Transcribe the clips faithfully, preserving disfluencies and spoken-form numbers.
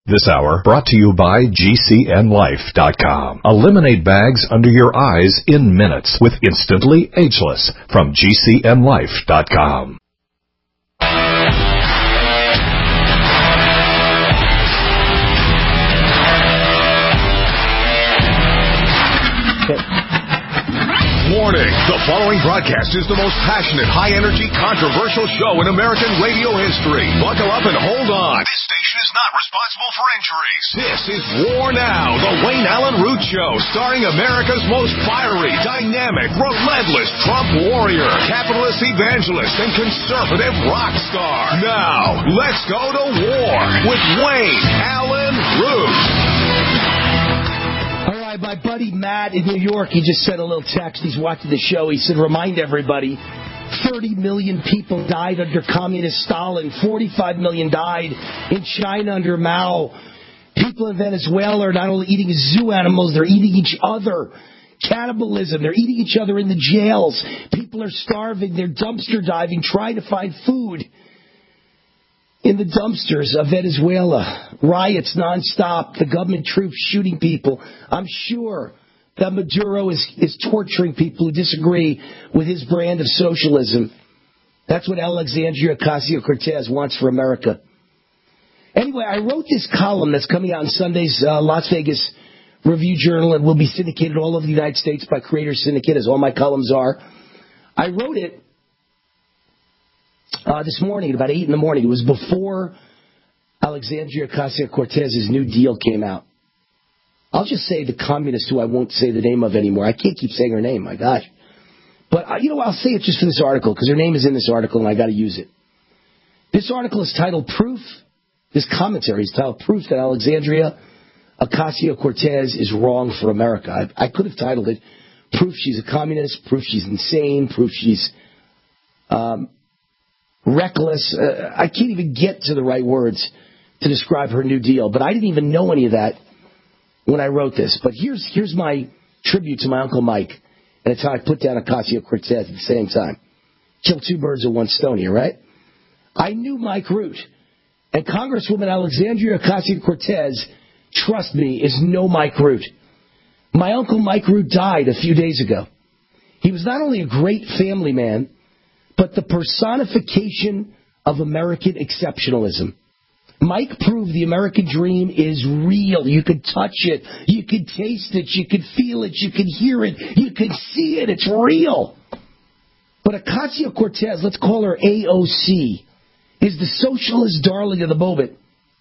This hour brought to you by G C N Life dot com. Eliminate bags under your eyes in minutes with Instantly Ageless from G C N Life dot com. Warning, the following broadcast is the most passionate, high-energy, controversial show in American radio history. Buckle up and hold on. This station is not responsible for injuries. This is War Now, the Wayne Allen Root Show, starring America's most fiery, dynamic, relentless Trump warrior, capitalist evangelist, and conservative rock star. Now, let's go to war with Wayne Allen Root. All right, my buddy Matt in New York, he just sent a little text. He's watching the show. He said, remind everybody, thirty million people died under communist Stalin. forty-five million died in China under Mao. People in Venezuela are not only eating zoo animals, they're eating each other. Cannibalism, they're eating each other in the jails. People are starving. They're dumpster diving, trying to find food in the dumpsters of Venezuela. Riots nonstop. The government troops shooting people. I'm sure that Maduro is, is torturing people who disagree with his brand of socialism. That's what Alexandria Ocasio-Cortez wants for America. Anyway, I wrote this column that's coming out in Sunday's uh, Las Vegas Review-Journal and will be syndicated all over the United States by Creator Syndicate, as all my columns are. I wrote it Uh, this morning, at about eight in the morning. It was before Alexandria Ocasio-Cortez's New Deal came out. I'll just say the communist who I won't say the name of anymore. I can't keep saying her name, my gosh. But, uh, you know, I'll say it just for this article, because her name is in this article, and I got to use it. This article is titled Proof, this commentary is titled Proof that Alexandria Ocasio-Cortez is wrong for America. I, I could have titled it Proof she's a communist, proof she's insane, proof she's Um, reckless. Uh, I can't even get to the right words to describe her New Deal, but I didn't even know any of that when I wrote this. But here's here's my tribute to my Uncle Mike, and it's how I put down Ocasio-Cortez at the same time. Kill two birds with one stone here, right? I knew Mike Root, and Congresswoman Alexandria Ocasio-Cortez, trust me, is no Mike Root. My Uncle Mike Root died a few days ago. He was not only a great family man, but the personification of American exceptionalism. Mike proved the American dream is real. You could touch it. You could taste it. You could feel it. You could hear it. You could see it. It's real. But Ocasio-Cortez, let's call her A O C, is the socialist darling of the moment.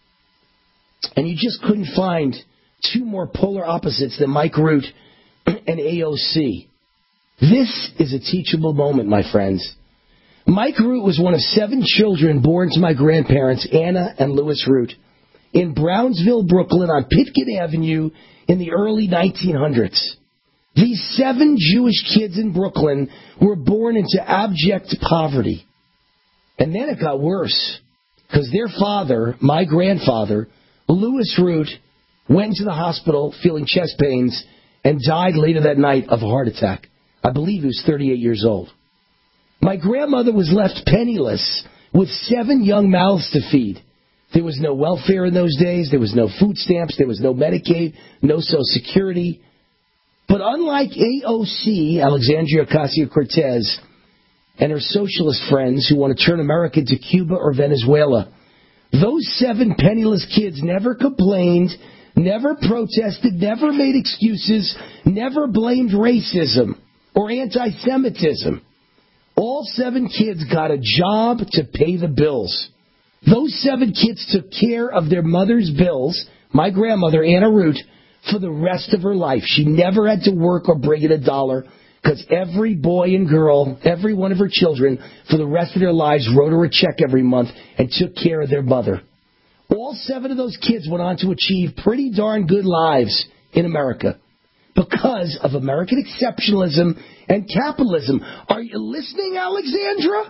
And you just couldn't find two more polar opposites than Mike Root and A O C. This is a teachable moment, my friends. Mike Root was one of seven children born to my grandparents, Anna and Louis Root, in Brownsville, Brooklyn, on Pitkin Avenue in the early nineteen hundreds. These seven Jewish kids in Brooklyn were born into abject poverty. And then it got worse, because their father, my grandfather, Louis Root, went to the hospital feeling chest pains and died later that night of a heart attack. I believe he was thirty-eight years old. My grandmother was left penniless with seven young mouths to feed. There was no welfare in those days. There was no food stamps. There was no Medicaid, no Social Security. But unlike A O C, Alexandria Ocasio-Cortez, and her socialist friends who want to turn America into Cuba or Venezuela, those seven penniless kids never complained, never protested, never made excuses, never blamed racism or anti-Semitism. All seven kids got a job to pay the bills. Those seven kids took care of their mother's bills, my grandmother, Anna Root, for the rest of her life. She never had to work or bring in a dollar, because every boy and girl, every one of her children, for the rest of their lives, wrote her a check every month and took care of their mother. All seven of those kids went on to achieve pretty darn good lives in America, because of American exceptionalism and capitalism. Are you listening, Alexandra?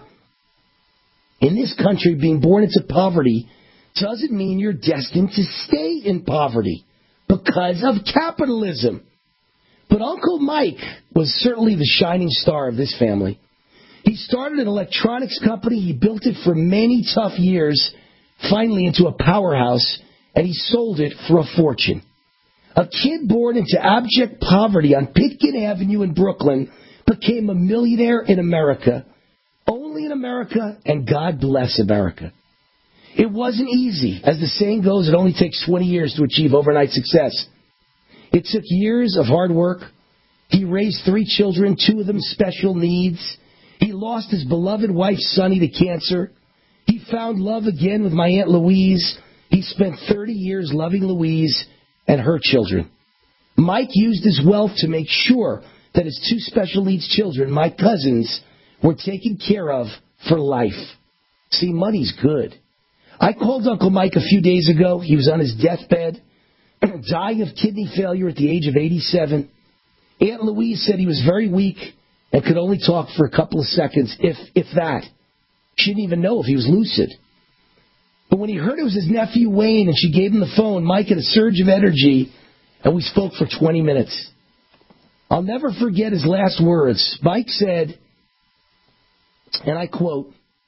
In this country, being born into poverty doesn't mean you're destined to stay in poverty because of capitalism. But Uncle Mike was certainly the shining star of this family. He started an electronics company. He built it for many tough years, finally into a powerhouse and he sold it for a fortune. A kid born into abject poverty on Pitkin Avenue in Brooklyn became a millionaire in America. Only in America, and God bless America. It wasn't easy. As the saying goes, it only takes twenty years to achieve overnight success. It took years of hard work. He raised three children, two of them special needs. He lost his beloved wife, Sonny, to cancer. He found love again with my Aunt Louise. He spent thirty years loving Louise and her children. Mike used his wealth to make sure that his two special needs children, my cousins, were taken care of for life. See, money's good. I called Uncle Mike a few days ago. He was on his deathbed, dying of kidney failure at the age of eighty-seven. Aunt Louise said he was very weak and could only talk for a couple of seconds, if if that. She didn't even know if he was lucid. But when he heard it was his nephew Wayne and she gave him the phone, Mike had a surge of energy, and we spoke for twenty minutes. I'll never forget his last words. Mike said, and I quote,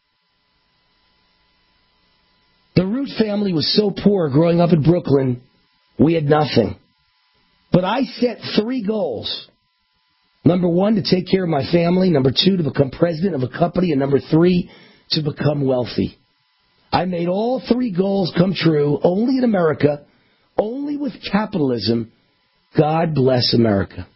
"The Root family was so poor growing up in Brooklyn, we had nothing. But I set three goals. Number one, to take care of my family. Number two, to become president of a company. And number three, to become wealthy. I made all three goals come true only in America, only with capitalism. God bless America."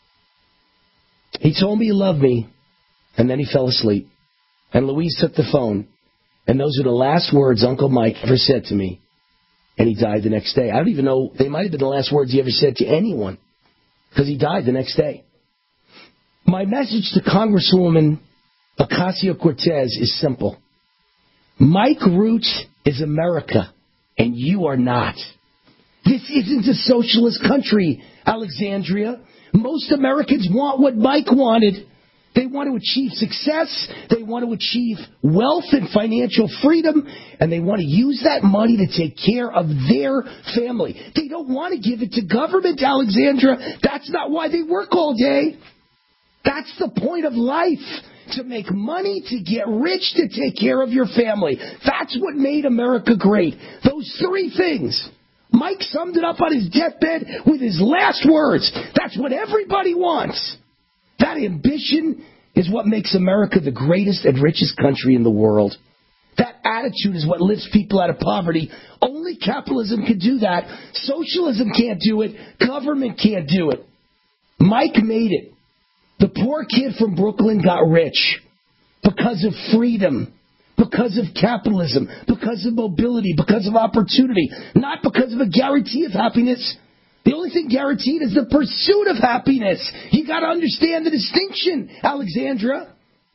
He told me he loved me, and then he fell asleep. And Louise took the phone, and those are the last words Uncle Mike ever said to me. And he died the next day. I don't even know, they might have been the last words he ever said to anyone, because he died the next day. My message to Congresswoman Ocasio-Cortez is simple. Mike Root is America, and you are not. This isn't a socialist country, Alexandria. Most Americans want what Mike wanted. They want to achieve success, they want to achieve wealth and financial freedom, and they want to use that money to take care of their family. They don't want to give it to government, Alexandra. That's not why they work all day. That's the point of life, to make money, to get rich, to take care of your family. That's what made America great. Those three things. Mike summed it up on his deathbed with his last words. That's what everybody wants. That ambition is what makes America the greatest and richest country in the world. That attitude is what lifts people out of poverty. Only capitalism can do that. Socialism can't do it. Government can't do it. Mike made it. The poor kid from Brooklyn got rich because of freedom, because of capitalism, because of mobility, because of opportunity, not because of a guarantee of happiness. The only thing guaranteed is the pursuit of happiness. You got to understand the distinction, Alexandra.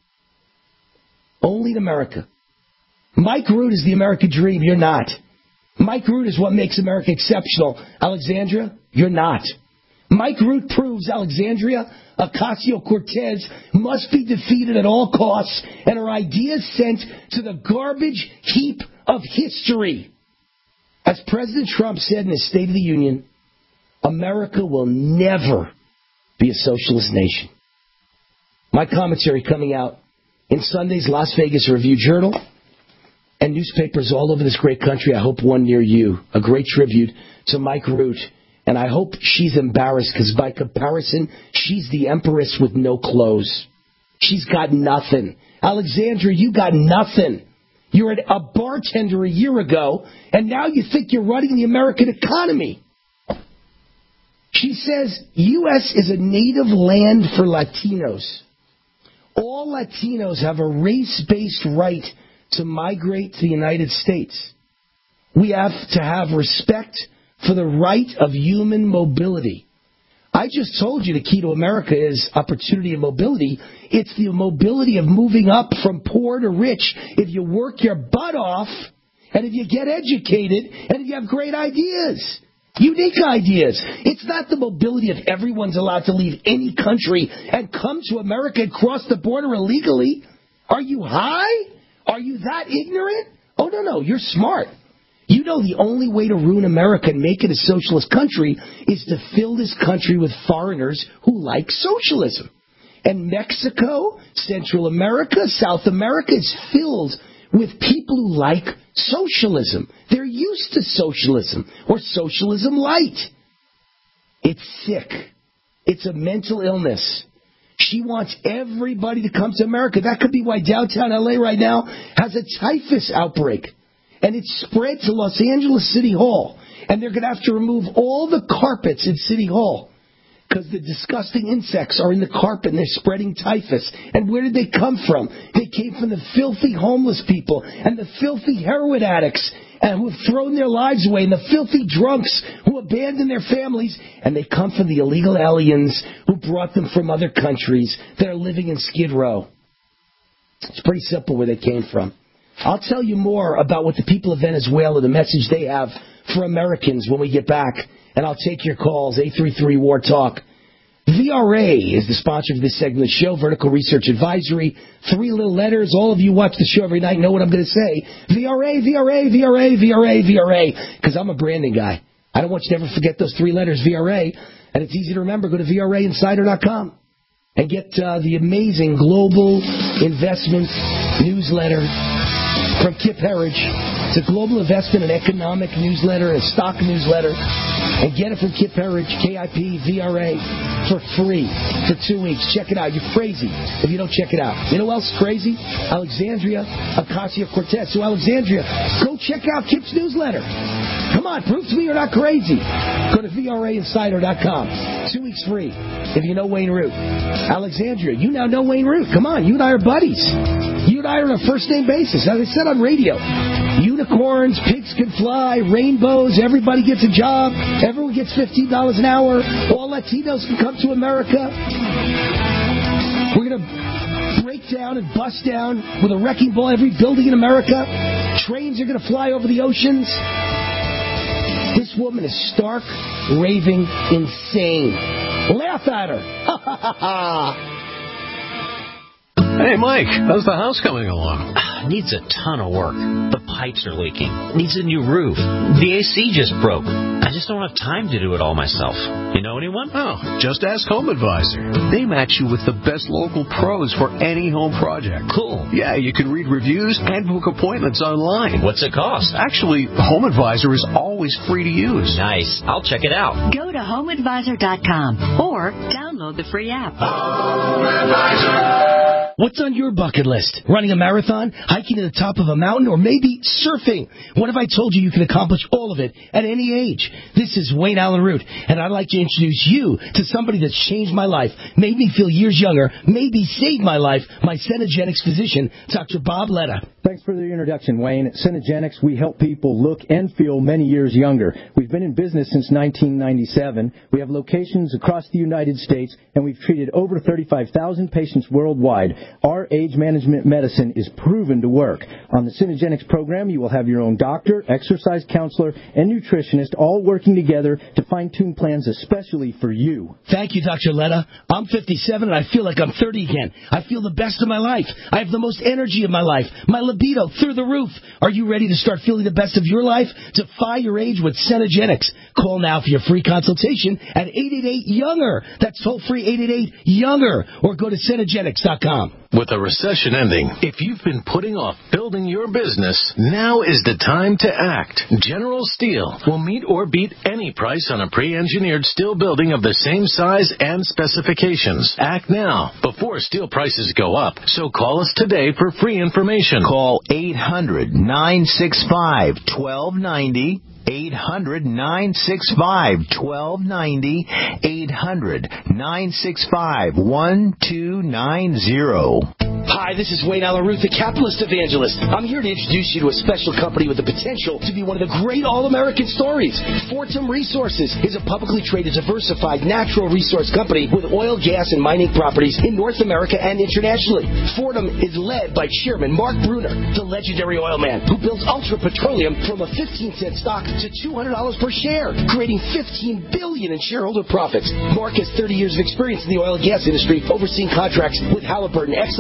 Only in America. Mike Root is the American dream. You're not. Mike Root is what makes America exceptional. Alexandra, you're not. Mike Root proves Alexandria Ocasio-Cortez must be defeated at all costs and her ideas sent to the garbage heap of history. As President Trump said in his State of the Union, America will never be a socialist nation. My commentary coming out in Sunday's Las Vegas Review-Journal and newspapers all over this great country. I hope one near you. A great tribute to Mike Root. And I hope she's embarrassed because by comparison, she's the empress with no clothes. She's got nothing. Alexandra, you got nothing. You were a bartender a year ago, and now you think you're running the American economy. She says U S is a native land for Latinos. All Latinos have a race-based right to migrate to the United States. We have to have respect for the right of human mobility. I just told you the key to America is opportunity and mobility. It's the mobility of moving up from poor to rich if you work your butt off and if you get educated and if you have great ideas, unique ideas. It's not the mobility of everyone's allowed to leave any country and come to America and cross the border illegally. Are you high? Are you that ignorant? Oh, no, no, you're smart. You know the only way to ruin America and make it a socialist country is to fill this country with foreigners who like socialism. And Mexico, Central America, South America is filled with people who like socialism. They're used to socialism or socialism light. It's sick. It's a mental illness. She wants everybody to come to America. That could be why downtown L A right now has a typhus outbreak. And it's spread to Los Angeles City Hall. And they're going to have to remove all the carpets in City Hall because the disgusting insects are in the carpet and they're spreading typhus. And where did they come from? They came from the filthy homeless people and the filthy heroin addicts and who have thrown their lives away and the filthy drunks who abandoned their families. And they come from the illegal aliens who brought them from other countries that are living in Skid Row. It's pretty simple where they came from. I'll tell you more about what the people of Venezuela, the message they have for Americans when we get back. And I'll take your calls, eight three three, W A R, TALK. V R A is the sponsor of this segment of the show, Vertical Research Advisory. Three little letters. All of you watch the show every night know what I'm going to say. V R A, V R A, V R A, V R A, V R A. Because I'm a branding guy. I don't want you to ever forget those three letters, V R A. And it's easy to remember. Go to V R A insider dot com and get uh, the amazing global investment newsletter from Kip Herriage. It's a global investment and economic newsletter, a stock newsletter. And get it from Kip Herriage, K I P V R A, for free for two weeks. Check it out. You're crazy if you don't check it out. You know who else is crazy? Alexandria Ocasio-Cortez. So, Alexandria, go check out Kip's newsletter. Come on, prove to me you're not crazy. Go to V R A insider dot com. Two weeks free if you know Wayne Root. Alexandria, you now know Wayne Root. Come on, you and I are buddies. You and I are on a first-name basis. As I said on radio, unicorns, pigs can fly, rainbows, everybody gets a job, everyone gets fifteen dollars an hour, all Latinos can come to America. We're going to break down and bust down with a wrecking ball every building in America. Trains are going to fly over the oceans. This woman is stark, raving, insane. Laugh at her. Ha ha ha ha. Hey, Mike, how's the house coming along? Needs a ton of work. The pipes are leaking. Needs a new roof. The A C just broke. I just don't have time to do it all myself. You know anyone? Oh, just ask Home Advisor. They match you with the best local pros for any home project. Cool. Yeah, you can read reviews and book appointments online. What's it cost? Actually, Home Advisor is always free to use. Nice. I'll check it out. Go to home advisor dot com or download the free app. Home Advisor. What's on your bucket list? Running a marathon? Hiking to the top of a mountain? Or maybe surfing? What if I told you you can accomplish all of it at any age? This is Wayne Allen Root, and I'd like to introduce you to somebody that's changed my life, made me feel years younger, maybe saved my life, my Cenegenics physician, Doctor Bob Letta. Thanks for the introduction, Wayne. At Cenegenics, we help people look and feel many years younger. We've been in business since nineteen ninety-seven. We have locations across the United States, and we've treated over thirty-five thousand patients worldwide. Our age management medicine is proven to work. On the Cenegenics program, you will have your own doctor, exercise counselor, and nutritionist all working together to fine-tune plans especially for you. Thank you, Doctor Letta. I'm fifty-seven, and I feel like I'm thirty again. I feel the best of my life. I have the most energy of my life. My libido through the roof. Are you ready to start feeling the best of your life? Defy your age with Cenegenics. Call now for your free consultation at eight eight eight, younger. That's toll-free eight eight eight, younger. Or go to Cenegenics dot com. With the recession ending, if you've been putting off building your business, now is the time to act. General Steel will meet or beat any price on a pre-engineered steel building of the same size and specifications. Act now before steel prices go up. So call us today for free information. Call eight hundred, nine six five, one two nine zero. eight hundred, nine six five, one two nine zero. eight hundred, nine six five, one two nine zero. Hi, this is Wayne Allen Root, the capitalist evangelist. I'm here to introduce you to a special company with the potential to be one of the great all-American stories. Fortum Resources is a publicly traded, diversified natural resource company with oil, gas, and mining properties in North America and internationally. Fortum is led by Chairman Mark Bruner, the legendary oil man who built Ultra Petroleum from a fifteen cent stock to two hundred dollars per share, creating fifteen billion dollars in shareholder profits. Mark has thirty years of experience in the oil and gas industry, overseeing contracts with Halliburton, ExxonMobil,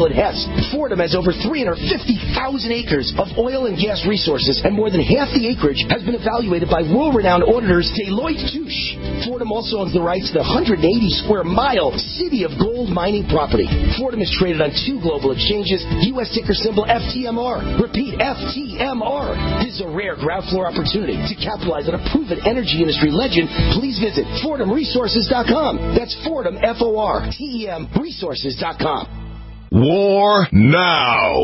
it has. Fordham has over three hundred fifty thousand acres of oil and gas resources, and more than half the acreage has been evaluated by world-renowned auditors Deloitte Touche. Fordham also owns the rights to the one hundred eighty square mile City of Gold mining property. Fordham is traded on two global exchanges, U S ticker symbol F T M R. Repeat, F T M R. This is a rare ground floor opportunity. To capitalize on a proven energy industry legend, please visit Fordham Resources dot com. That's Fordham, F O R T E M, Resources dot com. War now.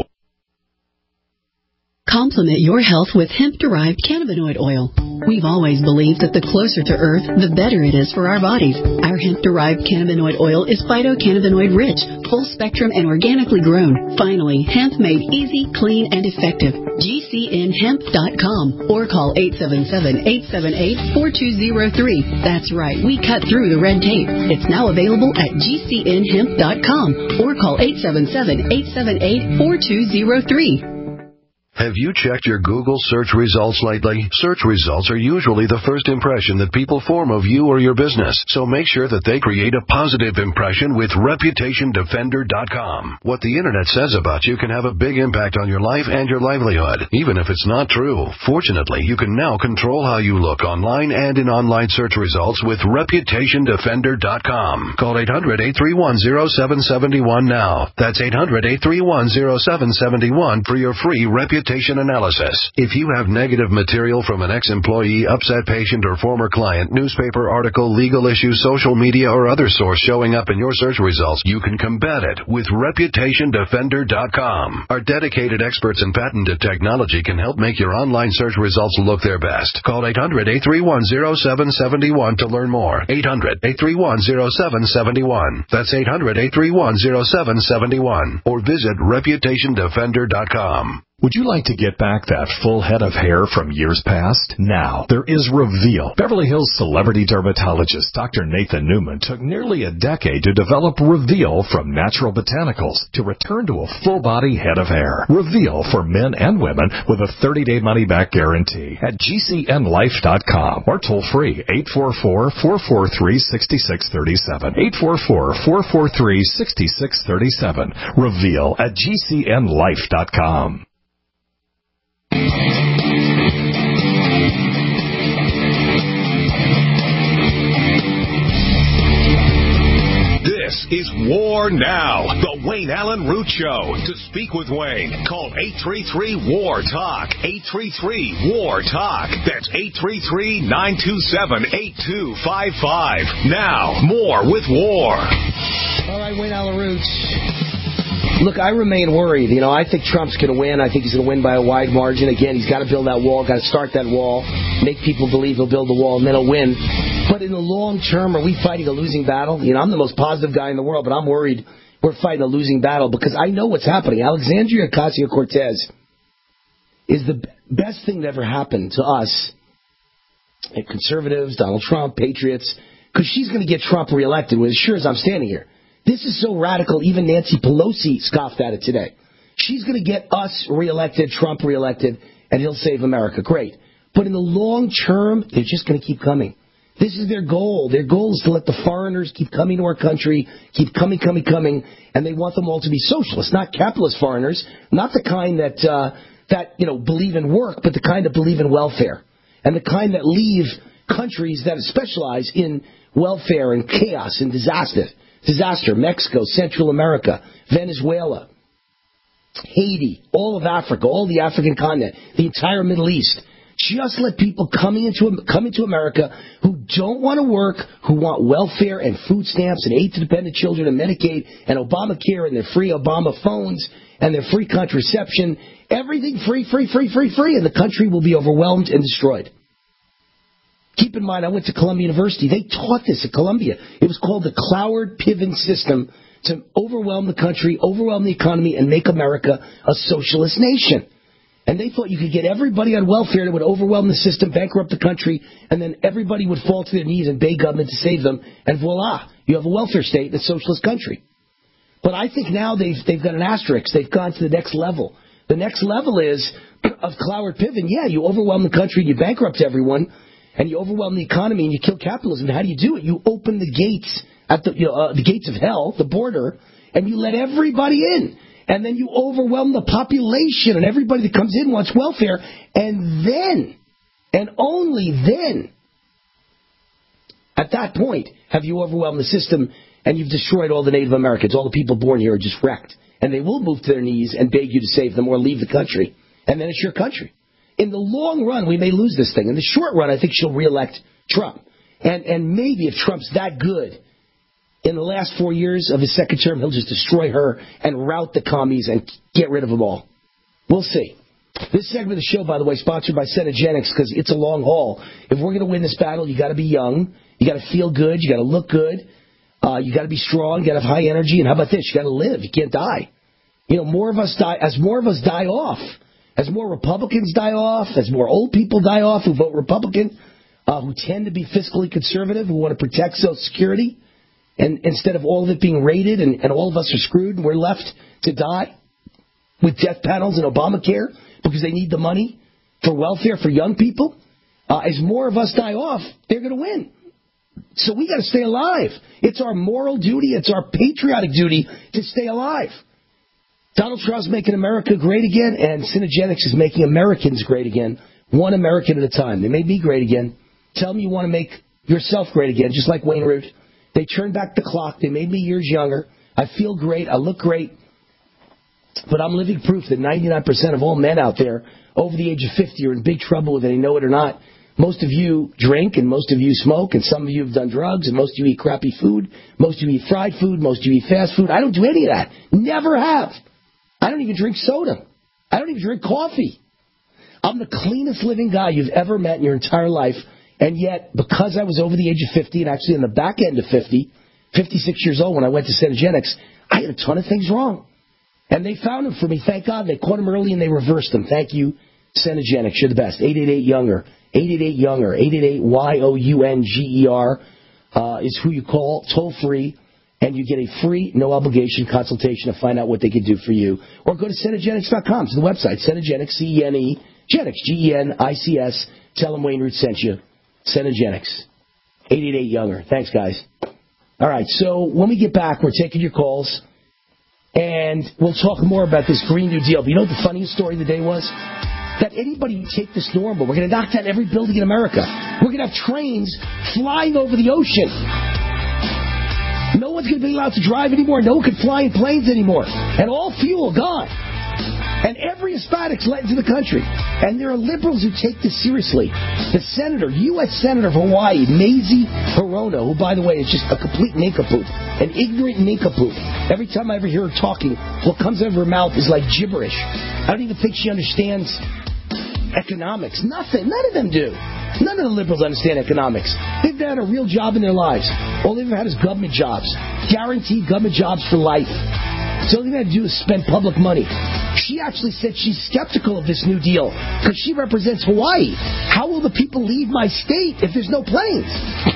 Complement your health with hemp-derived cannabinoid oil. We've always believed that the closer to Earth, the better it is for our bodies. Our hemp-derived cannabinoid oil is phytocannabinoid-rich, full-spectrum, and organically grown. Finally, hemp made easy, clean, and effective. G C N hemp dot com or call eight seven seven, eight seven eight, four two zero three. That's right, we cut through the red tape. It's now available at G C N hemp dot com or call eight seven seven, eight seven eight, four two zero three. Have you checked your Google search results lately? Search results are usually the first impression that people form of you or your business, so make sure that they create a positive impression with Reputation Defender dot com. What the internet says about you can have a big impact on your life and your livelihood, even if it's not true. Fortunately, you can now control how you look online and in online search results with Reputation Defender dot com. Call eight hundred, eight three one, zero seven seven one now. That's eight hundred, eight three one, zero seven seven one for your free Reputation analysis. If you have negative material from an ex-employee, upset patient, or former client, newspaper article, legal issue, social media, or other source showing up in your search results, you can combat it with Reputation Defender dot com. Our dedicated experts in patented technology can help make your online search results look their best. Call eight hundred, eight three one, zero seven seven one to learn more. eight hundred, eight three one, zero seven seven one. That's eight hundred, eight three one, zero seven seven one. Or visit Reputation Defender dot com. Would you like to get back that full head of hair from years past? Now, there is Reveal. Beverly Hills celebrity dermatologist Doctor Nathan Newman took nearly a decade to develop Reveal from natural botanicals to return to a full-body head of hair. Reveal for men and women with a thirty-day money-back guarantee at G C N life dot com or toll-free eight four four, four four three, six six three seven. eight four four, four four three, six six three seven. Reveal at G C N life dot com. This is War Now, the Wayne Allen Root Show. To speak with Wayne, call eight three three, W A R, TALK. eight three three, W A R, TALK. That's eight three three, nine two seven, eight two five five. Now, more with War. All right, Wayne Allen Roots. Look, I remain worried. You know, I think Trump's going to win. I think he's going to win by a wide margin. Again, he's got to build that wall, got to start that wall, make people believe he'll build the wall, and then he'll win. But in the long term, are we fighting a losing battle? You know, I'm the most positive guy in the world, but I'm worried we're fighting a losing battle because I know what's happening. Alexandria Ocasio-Cortez is the best thing that ever happened to us, conservatives, Donald Trump, patriots, because she's going to get Trump reelected as sure as I'm standing here. This is so radical, even Nancy Pelosi scoffed at it today. She's going to get us reelected, Trump reelected, and he'll save America. Great. But in the long term, they're just going to keep coming. This is their goal. Their goal is to let the foreigners keep coming to our country, keep coming, coming, coming, and they want them all to be socialists, not capitalist foreigners, not the kind that, uh, that you know, believe in work, but the kind that believe in welfare, and the kind that leave countries that specialize in welfare and chaos and disaster. Disaster, Mexico, Central America, Venezuela, Haiti, all of Africa, all the African continent, the entire Middle East. Just let people coming into come into America who don't want to work, who want welfare and food stamps and aid to dependent children and Medicaid and Obamacare and their free Obama phones and their free contraception. Everything free, free, free, free, free, and the country will be overwhelmed and destroyed. Keep in mind, I went to Columbia University. They taught this at Columbia. It was called the Cloward-Piven system to overwhelm the country, overwhelm the economy, and make America a socialist nation. And they thought you could get everybody on welfare that would overwhelm the system, bankrupt the country, and then everybody would fall to their knees and beg government to save them, and voila, you have a welfare state in a socialist country. But I think now they've they've got an asterisk. They've gone to the next level. The next level is of Cloward-Piven. Yeah, you overwhelm the country and you bankrupt everyone, and you overwhelm the economy and you kill capitalism. How do you do it? You open the gates at the you know, uh, the gates of hell, the border, and you let everybody in. and then you overwhelm the population, and everybody that comes in wants welfare, and then, and only then, at that point, have you overwhelmed the system, and you've destroyed all the Native Americans. All the people born here are just wrecked, and they will move to their knees and beg you to save them or leave the country, and then it's your country. In the long run, we may lose this thing. In the short run, I think she'll reelect Trump. And and maybe if Trump's that good, in the last four years of his second term, he'll just destroy her and rout the commies and get rid of them all. We'll see. This segment of the show, by the way, sponsored by Cenegenics, because it's a long haul. If we're going to win this battle, you got to be young, you got to feel good, you got to look good, uh, you got to be strong, you got to have high energy, and how about this? You got to live. You can't die. You know, more of us die as more of us die off, as more Republicans die off, as more old people die off who vote Republican. Uh, who tend to be fiscally conservative, who want to protect Social Security, and instead of all of it being raided and, and all of us are screwed and we're left to die with death panels and Obamacare because they need the money for welfare for young people, uh, as more of us die off, they're going to win. So we got to stay alive. It's our moral duty, it's our patriotic duty to stay alive. Donald Trump's making America great again, and Cenegenics is making Americans great again, one American at a time. They made me great again. Tell them you want to make yourself great again, just like Wayne Root. They turned back the clock. They made me years younger. I feel great. I look great. But I'm living proof that ninety-nine percent of all men out there over the age of fifty are in big trouble, whether they know it or not. Most of you drink, and most of you smoke, and some of you have done drugs, and most of you eat crappy food. Most of you eat fried food. Most of you eat fast food. I don't do any of that. Never have. I don't even drink soda. I don't even drink coffee. I'm the cleanest living guy you've ever met in your entire life. And yet, because I was over the age of fifty, and actually in the back end of fifty, fifty-six years old when I went to Cenegenics, I had a ton of things wrong. And they found them for me. Thank God. They caught them early and they reversed them. Thank you, Cenegenics. You're the best. eight eight eight younger. eight eight eight younger. eight eight eight Y O U N G E R uh, is who you call, toll free. And you get a free, no obligation consultation to find out what they can do for you. Or go to Cenegenics dot com to the website. Cenegenics, C E N E, Genics, G E N I C S. Tell them Wayne Root sent you. Cenegenics. eight eight eight younger. Thanks, guys. All right, so when we get back, we're taking your calls, and we'll talk more about this Green New Deal. But you know what the funniest story of the day was? That anybody take this normal. We're going to knock down every building in America. We're going to have trains flying over the ocean. No one's going to be allowed to drive anymore. No one can fly in planes anymore. And all fuel gone. And every Hispanic's let into the country. And there are liberals who take this seriously. The senator, U S Senator of Hawaii, Mazie Hirono, who, by the way, is just a complete nincompoop, an ignorant nincompoop. Every time I ever hear her talking, what comes out of her mouth is like gibberish. I don't even think she understands economics. Nothing. None of them do. None of the liberals understand economics. They've never had a real job in their lives. All they've ever had is government jobs. Guaranteed government jobs for life. So all they've had to do is spend public money. She actually said she's skeptical of this New Deal because she represents Hawaii. How will the people leave my state if there's no planes?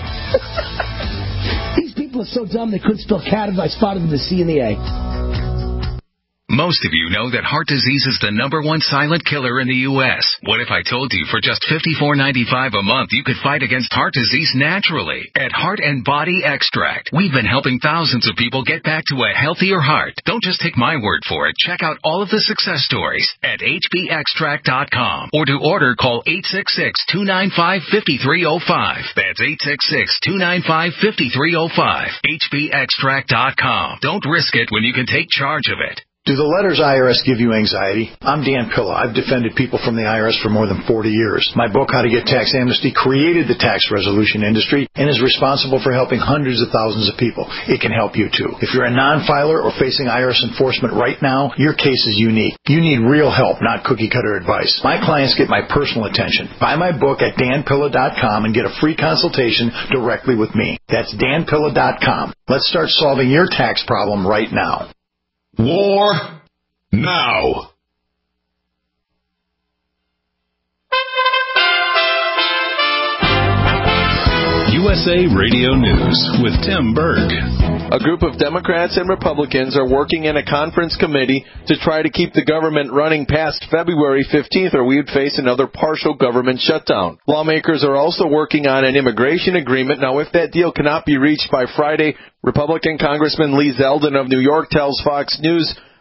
These people are so dumb they couldn't spell cat if I spotted them the C and the A. Most of you know that heart disease is the number one silent killer in the U S What if I told you for just fifty-four ninety-five a month you could fight against heart disease naturally at Heart and Body Extract? We've been helping thousands of people get back to a healthier heart. Don't just take my word for it. Check out all of the success stories at H B extract dot com. Or to order, call eight six six, two nine five, five three zero five. That's eight six six, two nine five, five three zero five. H B extract dot com. Don't risk it when you can take charge of it. Do the letters I R S give you anxiety? I'm Dan Pilla. I've defended people from the I R S for more than forty years. My book, How to Get Tax Amnesty, created the tax resolution industry and is responsible for helping hundreds of thousands of people. It can help you, too. If you're a non-filer or facing I R S enforcement right now, your case is unique. You need real help, not cookie-cutter advice. My clients get my personal attention. Buy my book at Dan Pilla dot com and get a free consultation directly with me. That's Dan Pilla dot com. Let's start solving your tax problem right now. War now. U S A Radio News with Tim Berg. A group of Democrats and Republicans are working in a conference committee to try to keep the government running past February fifteenth, or we would face another partial government shutdown. Lawmakers are also working on an immigration agreement. Now, if that deal cannot be reached by Friday, Republican Congressman Lee Zeldin of New York tells Fox News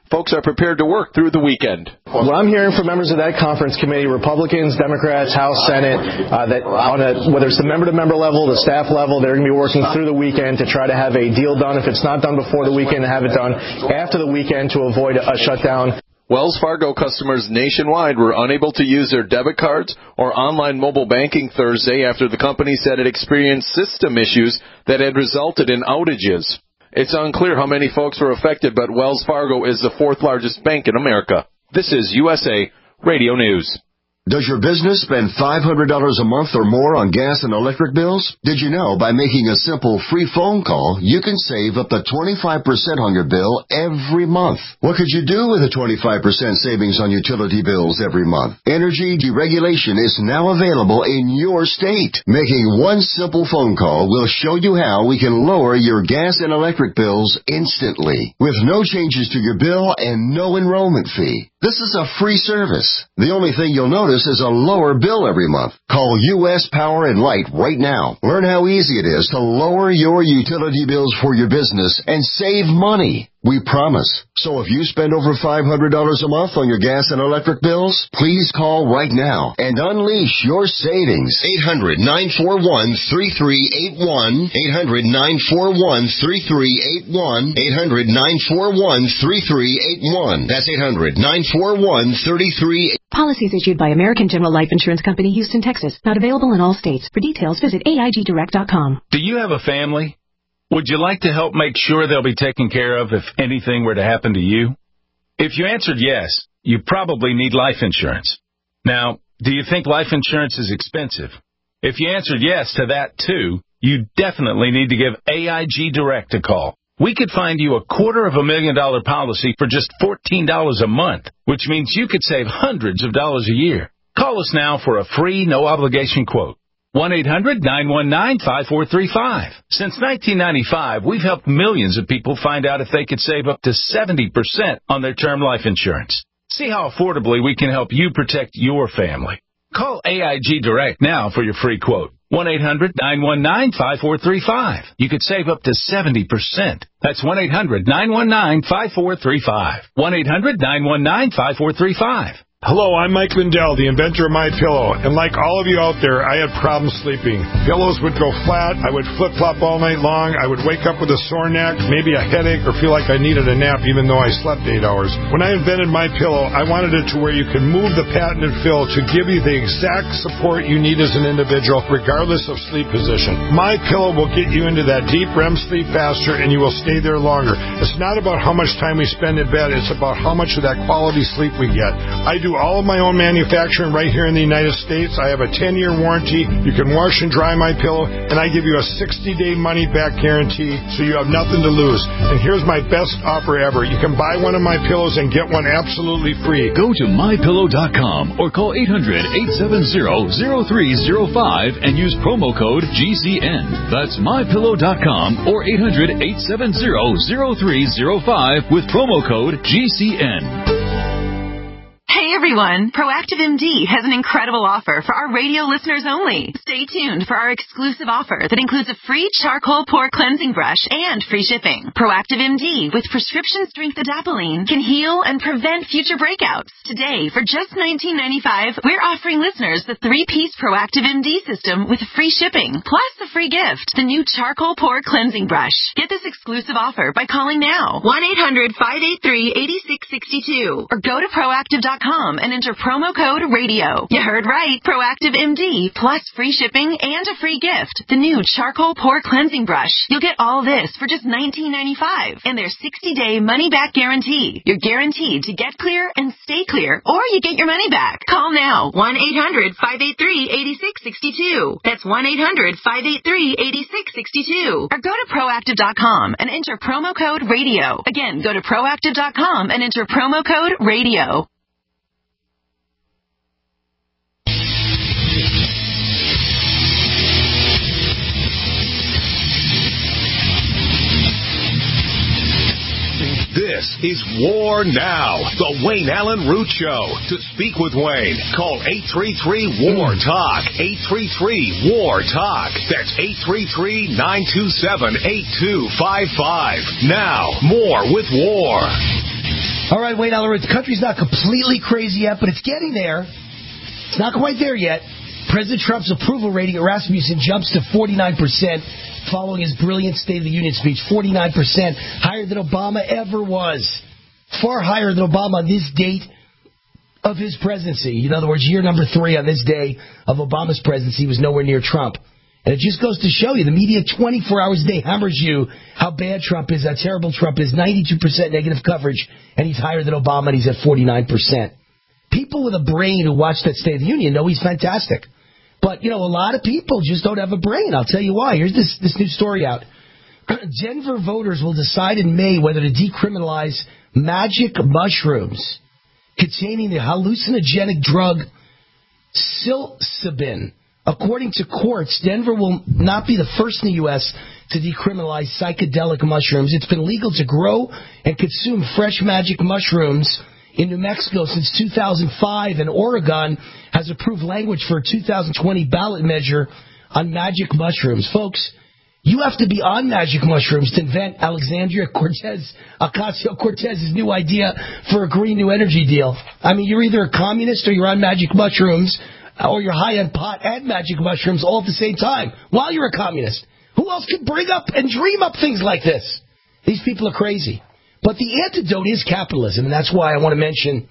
folks are prepared to work through the weekend. What I'm hearing from members of that conference committee, Republicans, Democrats, House, Senate, uh, that on a, whether it's the member-to-member level, the staff level, they're going to be working through the weekend to try to have a deal done. If it's not done before the weekend, to have it done after the weekend to avoid a shutdown. Wells Fargo customers nationwide were unable to use their debit cards or online mobile banking Thursday after the company said it experienced system issues that had resulted in outages. It's unclear how many folks were affected, but Wells Fargo is the fourth largest bank in America. This is U S A Radio News. Does your business spend five hundred dollars a month or more on gas and electric bills? Did you know by making a simple free phone call, you can save up to twenty-five percent on your bill every month? What could you do with a twenty-five percent savings on utility bills every month? Energy deregulation is now available in your state. Making one simple phone call will show you how we can lower your gas and electric bills instantly with no changes to your bill and no enrollment fee. This is a free service. The only thing you'll notice is a lower bill every month. Call U S Power and Light right now. Learn how easy it is to lower your utility bills for your business and save money. We promise. So if you spend over five hundred dollars a month on your gas and electric bills, please call right now and unleash your savings. eight hundred, nine four one, three three eight one. eight hundred, nine four one, three three eight one. eight hundred, nine four one, three three eight one. That's eight hundred, nine four one, three three eight one. Policies issued by American General Life Insurance Company, Houston, Texas. Not available in all states. For details, visit A I G direct dot com. Do you have a family? Would you like to help make sure they'll be taken care of if anything were to happen to you? If you answered yes, you probably need life insurance. Now, do you think life insurance is expensive? If you answered yes to that too, you definitely need to give A I G Direct a call. We could find you a quarter of a million dollar policy for just fourteen dollars a month, which means you could save hundreds of dollars a year. Call us now for a free, no-obligation quote. one eight hundred, nine one nine, five four three five. Since nineteen ninety-five, we've helped millions of people find out if they could save up to seventy percent on their term life insurance. See how affordably we can help you protect your family. Call A I G Direct now for your free quote. one eight hundred, nine one nine, five four three five. You could save up to seventy percent. That's one eight hundred, nine one nine, five four three five. one eight hundred, nine one nine, five four three five. Hello, I'm Mike Lindell, the inventor of MyPillow, and like all of you out there, I had problems sleeping. Pillows would go flat, I would flip-flop all night long, I would wake up with a sore neck, maybe a headache, or feel like I needed a nap even though I slept eight hours. When I invented MyPillow, I wanted it to where you could move the patented fill to give you the exact support you need as an individual, regardless of sleep position. MyPillow will get you into that deep R E M sleep faster, and you will stay there longer. It's not about how much time we spend in bed, it's about how much of that quality sleep we get. I do all of my own manufacturing right here in the United States. I have a ten-year warranty. You can wash and dry my pillow, and I give you a sixty-day money-back guarantee, so you have nothing to lose. And here's my best offer ever. You can buy one of my pillows and get one absolutely free. Go to my pillow dot com or call eight hundred, eight seven zero, zero three zero five and use promo code G C N. That's my pillow dot com or eight hundred, eight seven zero, zero three zero five with promo code G C N. Hey everyone, Proactive M D has an incredible offer for our radio listeners only. Stay tuned for our exclusive offer that includes a free charcoal pore cleansing brush and free shipping. Proactive M D with prescription strength adapalene can heal and prevent future breakouts. Today, for just nineteen ninety-five dollars, we're offering listeners the three-piece Proactive M D system with free shipping, plus a free gift, the new charcoal pore cleansing brush. Get this exclusive offer by calling now, one eight hundred, five eight three, eight six six two, or go to proactive dot com and enter promo code radio. You heard right. Proactive M D plus free shipping and a free gift. The new charcoal pore cleansing brush. You'll get all this for just nineteen ninety-five dollars and their sixty-day money-back guarantee. You're guaranteed to get clear and stay clear, or you get your money back. Call now. one eight hundred, five eight three, eight six six two. That's one eight hundred, five eight three, eight six six two. Or go to proactive dot com and enter promo code radio. Again, go to proactive dot com and enter promo code radio. This is War Now, the Wayne Allen Root Show. To speak with Wayne, call eight three three, W A R, TALK, eight three three, W A R, TALK. That's eight three three, nine two seven, eight two five five. Now, more with War. All right, Wayne Allyn, the country's not completely crazy yet, but it's getting there. It's not quite there yet. President Trump's approval rating at Rasmussen jumps to forty-nine percent following his brilliant State of the Union speech. forty-nine percent, higher than Obama ever was. Far higher than Obama on this date of his presidency. In other words, year number three on this day of Obama's presidency was nowhere near Trump. And it just goes to show you, the media twenty-four hours a day hammers you how bad Trump is, how terrible Trump is, ninety-two percent negative coverage, and he's higher than Obama, and he's at forty-nine percent. People with a brain who watch that State of the Union know he's fantastic. But, you know, a lot of people just don't have a brain. I'll tell you why. Here's this, this new story out. Denver voters will decide in May whether to decriminalize magic mushrooms containing the hallucinogenic drug psilocybin. According to courts, Denver will not be the first in the U S to decriminalize psychedelic mushrooms. It's been legal to grow and consume fresh magic mushrooms in New Mexico since two thousand five, and Oregon has approved language for a two thousand twenty ballot measure on magic mushrooms. Folks, you have to be on magic mushrooms to invent Alexandria Cortez, Ocasio-Cortez's new idea for a green new energy deal. I mean, you're either a communist or you're on magic mushrooms, or you're high on pot and magic mushrooms all at the same time while you're a communist. Who else could bring up and dream up things like this? These people are crazy. But the antidote is capitalism, and that's why I want to mention,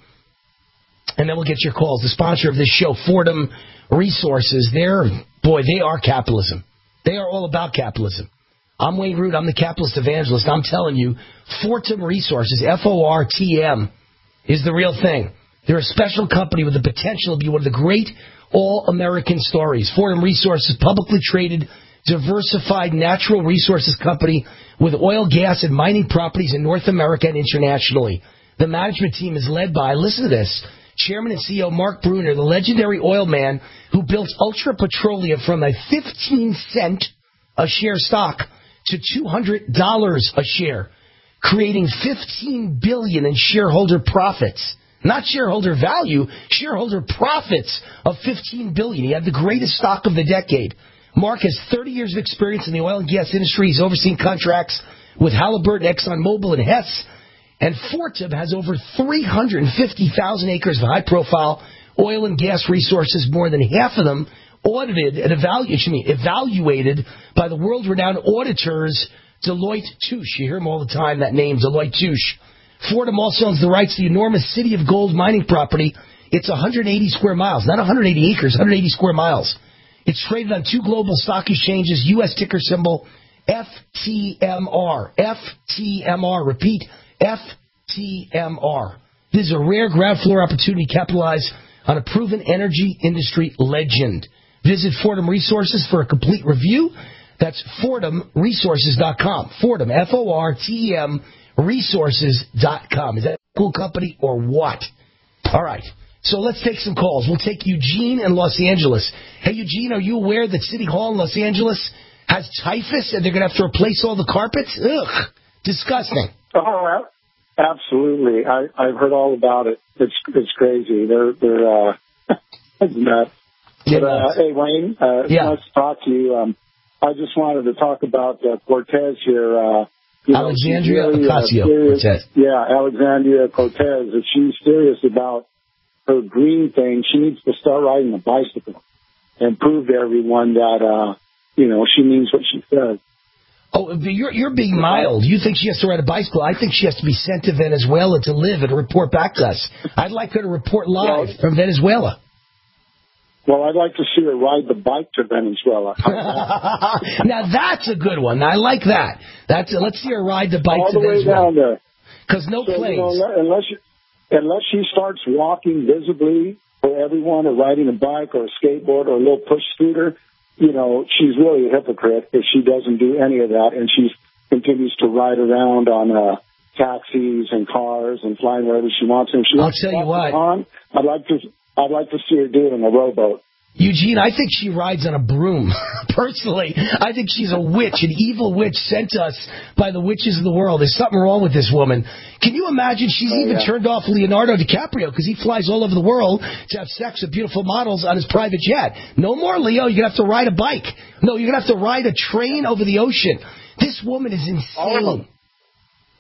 and then we'll get your calls, the sponsor of this show, Fordham Resources. They're, boy, they are capitalism. They are all about capitalism. I'm Wayne Root. I'm the capitalist evangelist. I'm telling you, Fordham Resources, F O R T M, is the real thing. They're a special company with the potential to be one of the great all-American stories. Fordham Resources, publicly traded, diversified natural resources company with oil, gas, and mining properties in North America and internationally. The management team is led by, listen to this, Chairman and C E O Mark Bruner, the legendary oil man who built Ultra Petroleum from a fifteen cent a share stock to two hundred dollars a share, creating fifteen billion dollars in shareholder profits. Not shareholder value, shareholder profits of fifteen billion dollars. He had the greatest stock of the decade. Mark has thirty years of experience in the oil and gas industry. He's overseen contracts with Halliburton, ExxonMobil, and Hess. And Fortum has over three hundred fifty thousand acres of high-profile oil and gas resources, more than half of them audited and evaluated, evaluated by the world-renowned auditors Deloitte Touche. You hear them all the time, that name, Deloitte Touche. Fordham also owns the rights to the enormous City of Gold mining property. It's one hundred eighty square miles, not one hundred eighty acres, one hundred eighty square miles. It's traded on two global stock exchanges, U S ticker symbol F T M R. F T M R. Repeat, F T M R. This is a rare ground floor opportunity to capitalize on a proven energy industry legend. Visit Fordham Resources for a complete review. That's Fordham Resources dot com. Fordham, F O R T E M, Resources dot com. Is that a cool company or what? All right. So let's take some calls. We'll take Eugene in Los Angeles. Hey, Eugene, are you aware that City Hall in Los Angeles has typhus and they're going to have to replace all the carpets? Ugh, disgusting. Oh, absolutely. I, I've heard all about it. It's it's crazy. They're they're uh, it's nuts. Yeah, but, uh, hey, Wayne, uh, it's yeah. nice to talk to you. Um, I just wanted to talk about uh, Cortez here. Uh, you Alexandria know, really, Ocasio-Cortez. Uh, yeah, Alexandria Cortez. If she's serious about her green thing, she needs to start riding a bicycle and prove to everyone that, uh, you know, she means what she says. Oh, you're, you're being mild. You think she has to ride a bicycle. I think she has to be sent to Venezuela to live and report back to us. I'd like her to report live well, from Venezuela. Well, I'd like to see her ride the bike to Venezuela. Now, that's a good one. I like that. That's a, let's see her ride the bike All to the way Venezuela. down there. Because no so, planes. You know, unless, you, unless she starts walking visibly for everyone, or riding a bike or a skateboard or a little push scooter, you know, she's really a hypocrite if she doesn't do any of that, and she continues to ride around on uh, taxis and cars and flying wherever she wants. And if she I'll wants tell to you what. On, I'd like to, I'd like to see her do it in a rowboat. Eugene, I think she rides on a broom. Personally, I think she's a witch, an evil witch sent to us by the witches of the world. There's something wrong with this woman. Can you imagine she's oh, even yeah. turned off Leonardo DiCaprio because he flies all over the world to have sex with beautiful models on his private jet. No more, Leo. You're going to have to ride a bike. No, you're going to have to ride a train over the ocean. This woman is insane.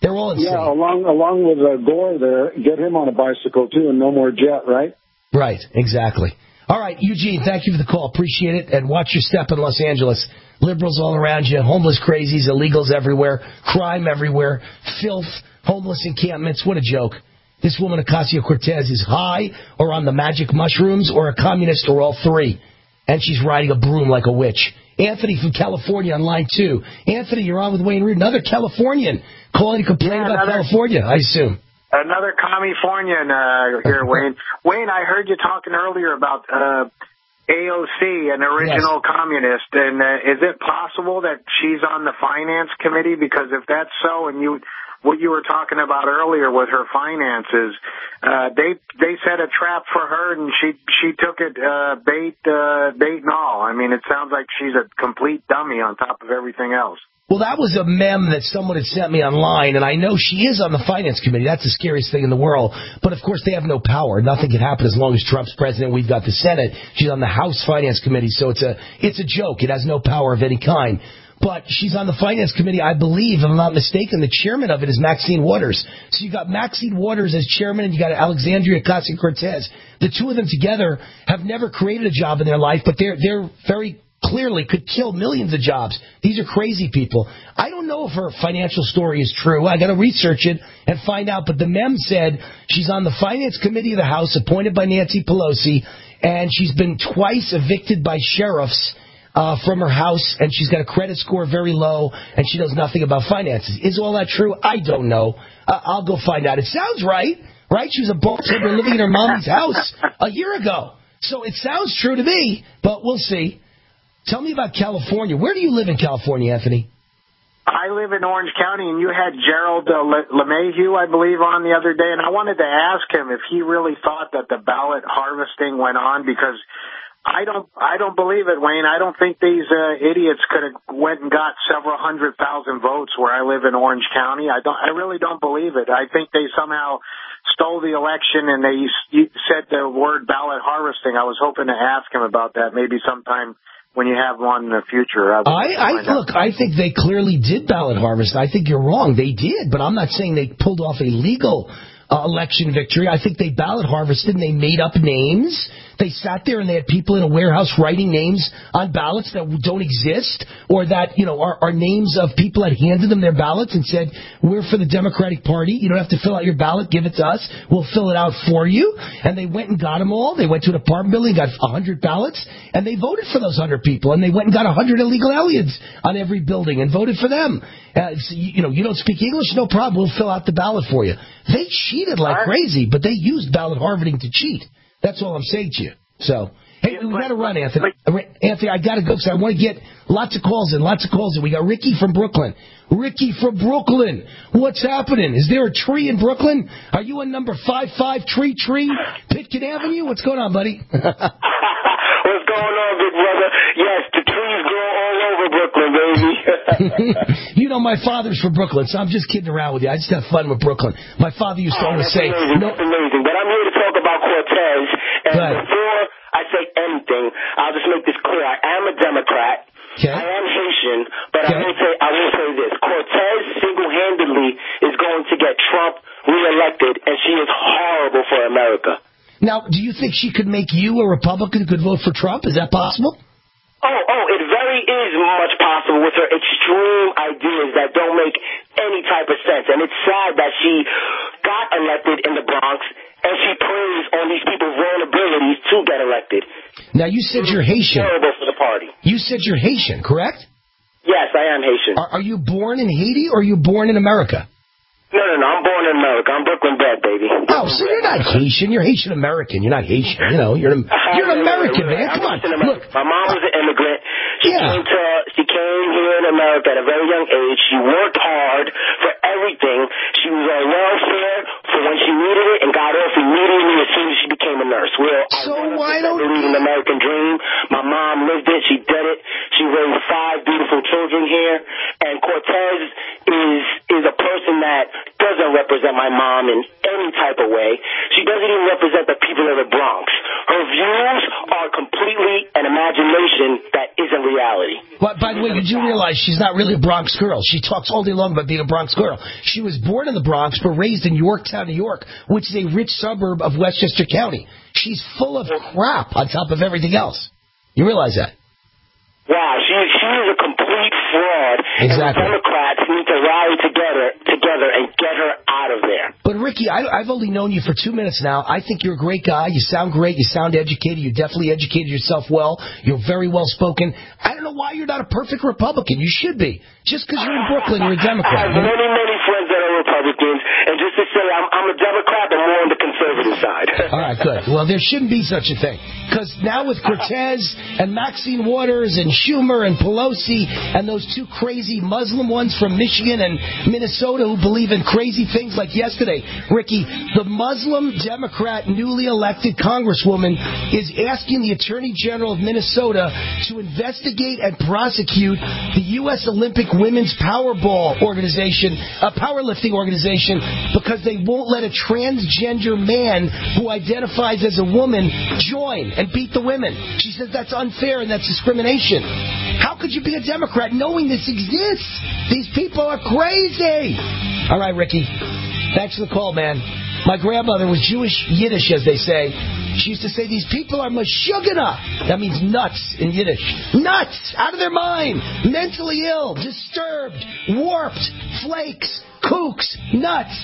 They're all insane. Yeah, along along with uh, Gore there, get him on a bicycle, too, and no more jet, right? Right, exactly. All right, Eugene, thank you for the call. Appreciate it. And watch your step in Los Angeles. Liberals all around you, homeless crazies, illegals everywhere, crime everywhere, filth, homeless encampments. What a joke. This woman, Ocasio-Cortez, is high or on the magic mushrooms or a communist or all three. And she's riding a broom like a witch. Anthony from California on line two. Anthony, you're on with Wayne Root. Another Californian calling to complain yeah, about another, California, I assume. Another Californian uh, here, Wayne. Wayne, I heard you talking earlier about uh, A O C, an original yes. communist. And uh, is it possible that she's on the finance committee? Because if that's so, and you... what you were talking about earlier with her finances, uh, they they set a trap for her, and she she took it uh, bait uh, bait and all. I mean, it sounds like she's a complete dummy on top of everything else. Well, that was a meme that someone had sent me online, and I know she is on the finance committee. That's the scariest thing in the world. But, of course, they have no power. Nothing can happen as long as Trump's president. We've got the Senate. She's on the House Finance Committee, so it's a it's a joke. It has no power of any kind. But she's on the finance committee, I believe, if I'm not mistaken. The chairman of it is Maxine Waters. So you got Maxine Waters as chairman, and you got Alexandria Ocasio-Cortez. The two of them together have never created a job in their life, but they're they're very clearly could kill millions of jobs. These are crazy people. I don't know if her financial story is true. I got to research it and find out. But the mem said she's on the finance committee of the House, appointed by Nancy Pelosi, and she's been twice evicted by sheriffs Uh, from her house, and she's got a credit score very low, and she knows nothing about finances. Is all that true? I don't know. Uh, I'll go find out. It sounds right, right? She was a bartender living in her mommy's house a year ago. So it sounds true to me, but we'll see. Tell me about California. Where do you live in California, Anthony? I live in Orange County, and you had Gerald uh, LeMahieu, I believe, on the other day, and I wanted to ask him if he really thought that the ballot harvesting went on, because I don't I don't believe it, Wayne. I don't think these uh, idiots could have went and got several hundred thousand votes where I live in Orange County. I don't I really don't believe it. I think they somehow stole the election, and they said the word ballot harvesting. I was hoping to ask him about that maybe sometime when you have one in the future. I, I, I look, I think they clearly did ballot harvest. I think you're wrong. They did, but I'm not saying they pulled off a legal uh, election victory. I think they ballot harvested and they made up names. They sat there and they had people in a warehouse writing names on ballots that don't exist, or that, you know, are, are names of people that handed them their ballots and said, we're for the Democratic Party. You don't have to fill out your ballot. Give it to us. We'll fill it out for you. And they went and got them all. They went to an apartment building, got one hundred ballots, and they voted for those one hundred people. And they went and got one hundred illegal aliens on every building and voted for them. Uh, so, you, you know, you don't speak English? No problem. We'll fill out the ballot for you. They cheated like crazy, but they used ballot harvesting to cheat. That's all I'm saying to you. So, hey, we got to run, Anthony. Anthony, I got to go because I want to get lots of calls in, lots of calls in. We got Ricky from Brooklyn. Ricky from Brooklyn. What's happening? Is there a tree in Brooklyn? Are you on number five five Tree Tree, Pitkin Avenue? What's going on, buddy? What's going on, big brother? Yes, the trees grow all over Brooklyn, baby. You know, my father's from Brooklyn, so I'm just kidding around with you. I just have fun with Brooklyn. My father used to oh, always that's say... Amazing. No, that's amazing. But I'm here to talk about Cortez. And before I say anything, I'll just make this clear. I am a Democrat. Okay. I am Haitian, but okay. I will say I will say this. Cortez single-handedly is going to get Trump reelected, and she is horrible for America. Now, do you think she could make you a Republican who could vote for Trump? Is that possible? Oh, oh, it very is much possible with her extreme ideas that don't make any type of sense. And it's sad that she got elected in the Bronx, and she preys on these people's vulnerabilities to get elected. Now, you said you're Haitian. Terrible for the party. You said you're Haitian, correct? Yes, I am Haitian. Are, are you born in Haiti or are you born in America? No, no, no. I'm born in America. I'm Brooklyn bred, baby. Oh, so you're not Haitian. You're Haitian American. You're not Haitian. You know, you're an, you're an American, man. Come on. Look, my mom was an immigrant. She yeah. came to she came here in America at a very young age. She worked hard for everything. She was on welfare for when she needed it, and got off immediately as soon as she became a nurse. Well, so why don't believe in the American dream? My mom lived it. She did it. She raised five beautiful children here, and Cortez is is a person that doesn't represent my mom in any type of way. She doesn't even represent the people of the Bronx. Her views are completely an imagination that isn't reality. But by the way, you do realize she's not really a Bronx girl. She talks all day long about being a Bronx girl. She was born in the Bronx, but raised in Yorktown, New York, which is a rich suburb of Westchester County. She's full of crap on top of everything else. You realize that? Wow, she she is a complete fraud. Exactly. And the Democrats need to rally together together and get her out of there. But Ricky, I, I've only known you for two minutes now. I think you're a great guy. You sound great. You sound educated. You definitely educated yourself well. You're very well spoken. I don't know why you're not a perfect Republican. You should be. Just because you're in Brooklyn, you're a Democrat. I have many, many friends that are Republicans, and just to say I'm, I'm a Democrat, but more on the conservative side. All right, good. Well, there shouldn't be such a thing. Because now with Cortez and Maxine Waters and Schumer and Pelosi and those two crazy Muslim ones from Michigan and Minnesota who believe in crazy things like yesterday, Ricky, the Muslim Democrat newly elected congresswoman is asking the Attorney General of Minnesota to investigate and prosecute the U S Olympic Women's Powerball organization, a powerlifting organization, because they won't let a transgender man who identifies as a woman join and beat the women. She says that's unfair and that's discrimination. How could you be a Democrat knowing this exists? These people are crazy. All right, Ricky. Thanks for the call, man. My grandmother was Jewish Yiddish, as they say. She used to say, these people are mashugana. That means nuts in Yiddish. Nuts! Out of their mind. Mentally ill. Disturbed. Warped. Flakes. Kooks. Nuts.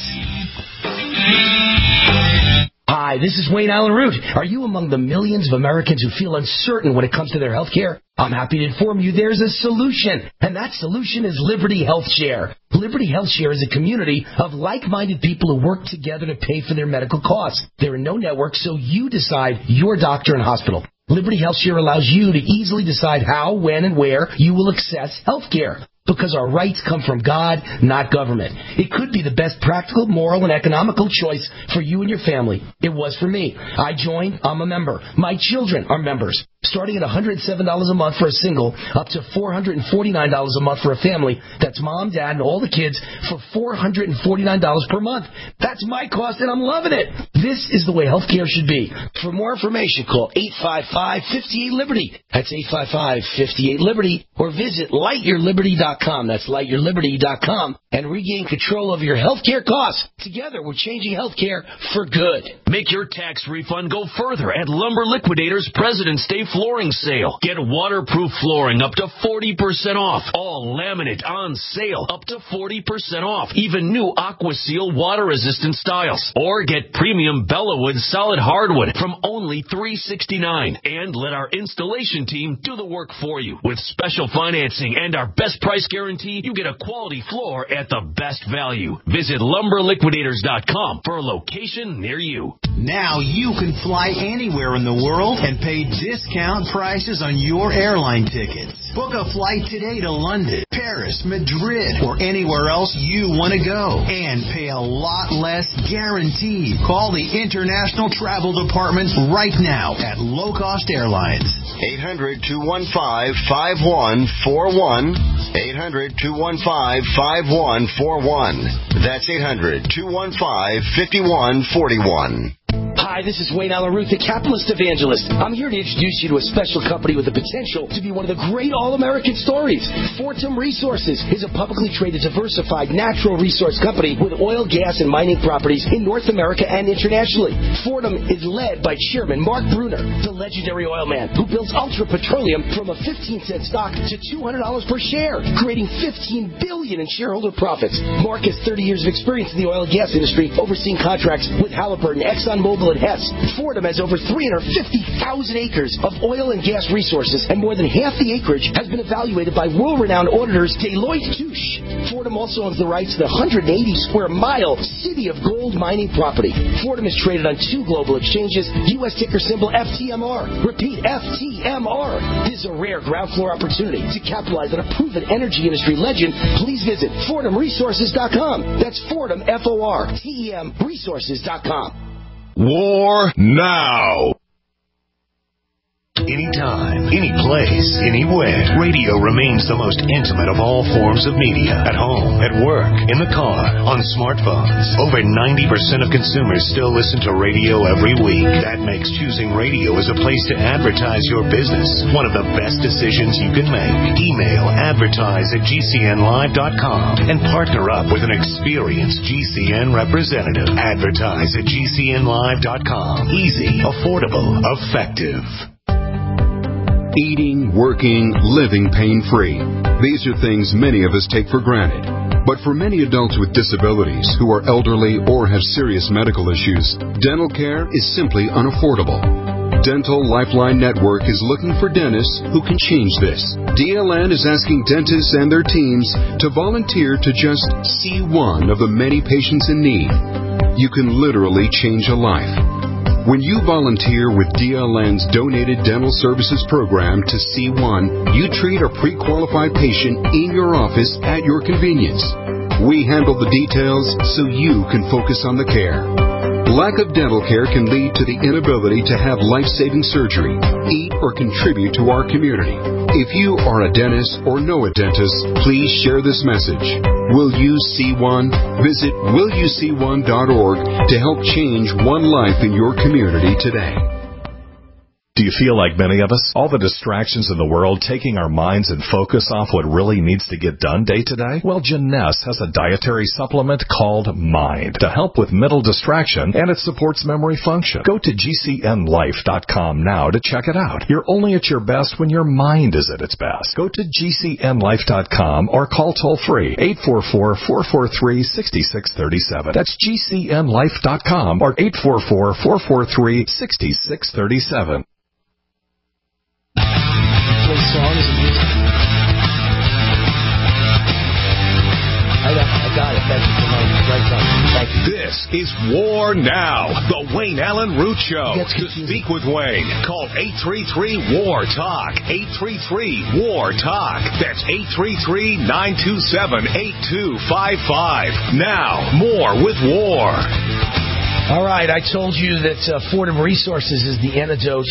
Hi, this is Wayne Allen Root. Are you among the millions of Americans who feel uncertain when it comes to their health care? I'm happy to inform you there's a solution, and that solution is Liberty Health Share. Liberty Health Share is a community of like-minded people who work together to pay for their medical costs. There are no networks, so you decide your doctor and hospital. Liberty Health Share allows you to easily decide how, when, and where you will access health care. Because our rights come from God, not government. It could be the best practical, moral, and economical choice for you and your family. It was for me. I joined. I'm a member. My children are members. Starting at one hundred seven dollars a month for a single, up to four hundred forty-nine dollars a month for a family. That's mom, dad, and all the kids for four hundred forty-nine dollars per month. That's my cost, and I'm loving it. This is the way healthcare should be. For more information, call eight five five, five eight, Liberty. That's eight five five, five eight, Liberty. Or visit light your liberty dot com. That's light your liberty dot com. And regain control of your healthcare costs. Together, we're changing healthcare for good. Make your tax refund go further at Lumber Liquidators President's Day Flooring Sale. Get waterproof flooring up to forty percent off. All laminate on sale up to forty percent off. Even new AquaSeal water-resistant styles. Or get premium Bellawood solid hardwood from only three sixty-nine. And let our installation team do the work for you. With special financing and our best price guarantee, you get a quality floor at the best value. Visit lumber liquidators dot com for a location near you. Now you can fly anywhere in the world and pay discount prices on your airline tickets. Book a flight today to London, Paris, Madrid, or anywhere else you want to go and pay a lot less guaranteed. Call the International Travel Department right now at Low Cost Airlines. eight hundred, two one five, five one four one. eight hundred, two one five, five one four one. That's eight hundred, two one five, five one four one. Hi, this is Wayne Allen Root, the capitalist evangelist. I'm here to introduce you to a special company with the potential to be one of the great all-American stories. Fortum Resources is a publicly traded, diversified natural resource company with oil, gas, and mining properties in North America and internationally. Fortum is led by Chairman Mark Bruner, the legendary oil man who builds Ultra Petroleum from a fifteen cent stock to two hundred dollars per share, creating fifteen billion dollars in shareholder profits. Mark has thirty years of experience in the oil and gas industry, overseeing contracts with Halliburton, ExxonMobil, and Hess. Fortum has over three hundred fifty thousand acres of oil and gas resources, and more than half the acreage has been evaluated by world-renowned auditors Deloitte Touche. Fortum also owns the rights to the one hundred eighty square mile City of Gold mining property. Fortum is traded on two global exchanges, U S ticker symbol F T M R. Repeat, F T M R. This is a rare ground floor opportunity to capitalize on a proven energy industry legend. Please visit Fortum Resources dot com. That's Fortum, F O R T E M, Resources dot com. War now. anytime, any place, anywhere. Radio remains the most intimate of all forms of media. At home, at work, in the car, on smartphones. Over ninety percent of consumers still listen to radio every week. That makes choosing radio as a place to advertise your business one of the best decisions you can make. Email advertise at G C N live dot com and partner up with an experienced G C N representative. Advertise at G C N live dot com. Easy, affordable, effective. Eating, working, living pain-free. These are things many of us take for granted. But for many adults with disabilities who are elderly or have serious medical issues, dental care is simply unaffordable. Dental Lifeline Network is looking for dentists who can change this. D L N is asking dentists and their teams to volunteer to just see one of the many patients in need. You can literally change a life. When you volunteer with D L N's Donated Dental Services Program to C one, you treat a pre-qualified patient in your office at your convenience. We handle the details so you can focus on the care. Lack of dental care can lead to the inability to have life-saving surgery, eat, or contribute to our community. If you are a dentist or know a dentist, please share this message. Will you see one? Visit will you see one dot org to help change one life in your community today. Do you feel like many of us? All the distractions in the world taking our minds and focus off what really needs to get done day to day? Well, Jeunesse has a dietary supplement called Mind to help with mental distraction, and it supports memory function. Go to G C N life dot com now to check it out. You're only at your best when your mind is at its best. Go to G C N life dot com or call toll-free eight four four, four four three, six six three seven. That's G C N life dot com or eight four four, four four three, six six three seven. Songs and music. I got, I got it. Thank you for my right time. Thank you. This is War Now, the Wayne Allen Root Show. To speak with Wayne, call eight three three, W A R, TALK. eight three three, W A R, TALK. That's eight three three, nine two seven, eight two five five. Now, more with War. All right, I told you that uh, Fordham Resources is the antidote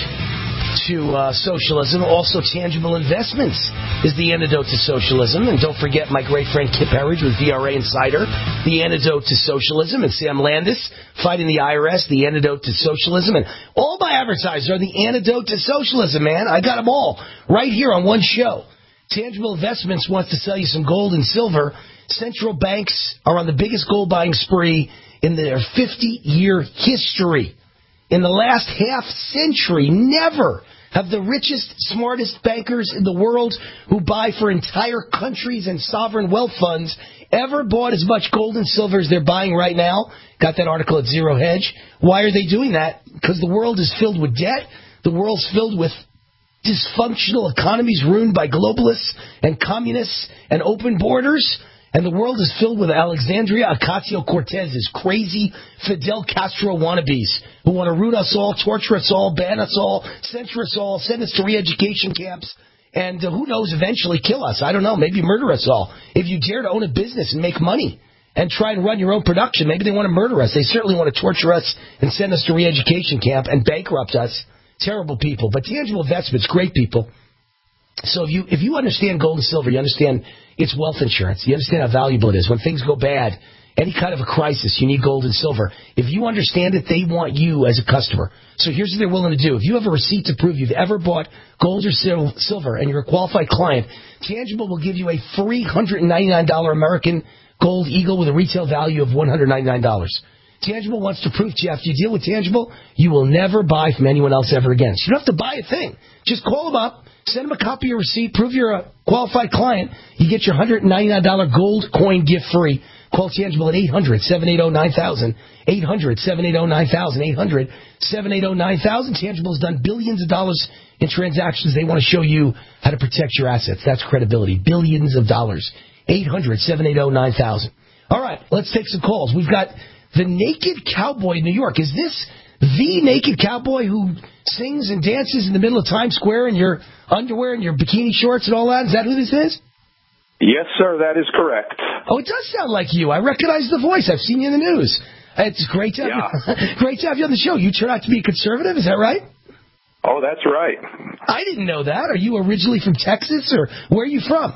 to uh, socialism. Also, Tangible Investments is the antidote to socialism. And don't forget my great friend Kip Herridge with V R A Insider, the antidote to socialism. And Sam Landis, fighting the I R S, the antidote to socialism. And all my advertisers are the antidote to socialism, man. I got them all right here on one show. Tangible Investments wants to sell you some gold and silver. Central banks are on the biggest gold buying spree in their fifty-year history. In the last half century, never have the richest, smartest bankers in the world who buy for entire countries and sovereign wealth funds ever bought as much gold and silver as they're buying right now. Got that article at Zero Hedge. Why are they doing that? Because the world is filled with debt. The world's filled with dysfunctional economies ruined by globalists and communists and open borders. And the world is filled with Alexandria Ocasio-Cortez's crazy Fidel Castro wannabes who want to root us all, torture us all, ban us all, censor us all, send us to re-education camps, and uh, who knows, eventually kill us. I don't know, maybe murder us all. If you dare to own a business and make money and try and run your own production, maybe they want to murder us. They certainly want to torture us and send us to re-education camp and bankrupt us. Terrible people. But Tangible Investments, great people. So if you if you understand gold and silver, you understand it's wealth insurance. You understand how valuable it is. When things go bad, any kind of a crisis, you need gold and silver. If you understand it, they want you as a customer. So here's what they're willing to do. If you have a receipt to prove you've ever bought gold or sil- silver and you're a qualified client, Tangible will give you a free one hundred ninety-nine dollars American Gold Eagle with a retail value of one hundred ninety-nine dollars. Tangible wants to prove to you after you deal with Tangible, you will never buy from anyone else ever again. So you don't have to buy a thing. Just call them up. Send them a copy of your receipt. Prove you're a qualified client. You get your one hundred ninety-nine dollars gold coin gift free. Call Tangible at eight hundred, seven eight zero, nine thousand. eight hundred, seven eight zero, nine thousand. eight hundred, seven eight zero, nine thousand. Tangible's done billions of dollars in transactions. They want to show you how to protect your assets. That's credibility. Billions of dollars. eight hundred, seven eight zero, nine thousand. All right, let's take some calls. We've got the Naked Cowboy in New York. Is this the Naked Cowboy who sings and dances in the middle of Times Square in your underwear and your bikini shorts and all that? Is that who this is? Yes, sir, that is correct. Oh, it does sound like you. I recognize the voice. I've seen you in the news. It's great to have, yeah. you, great to have you on the show. You turn out to be a conservative, is that right? Oh, that's right. I didn't know that. Are you originally from Texas, or where are you from?